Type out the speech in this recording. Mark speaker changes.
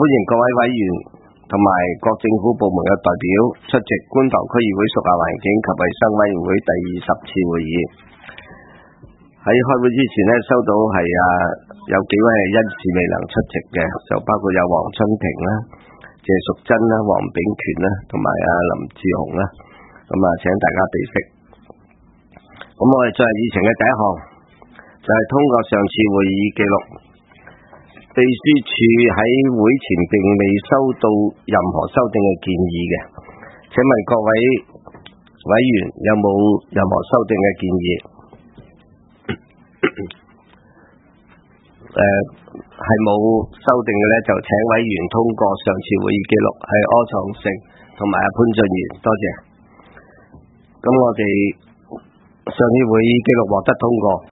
Speaker 1: 迎各位委員同埋各政府部門嘅代表出席觀塘區議會屬下環境及衛生委員會第20次會議。喺開會之前呢，收到有幾位係因事未能出席嘅，就包括有黃春庭啦、謝淑珍啦、黃炳權啦，同埋林志雄啦。咁請大家備悉。咁我哋進入議程嘅第一項，就係通過上次會議記錄。秘書處喺會前並未收到任何修訂嘅建議嘅，請問各位委員有冇任何修訂嘅建議？係冇修訂嘅呢，就請委員通過上次會議記錄。係柯創盛同埋潘俊賢，多謝。咁我哋上次會議記錄獲得通過。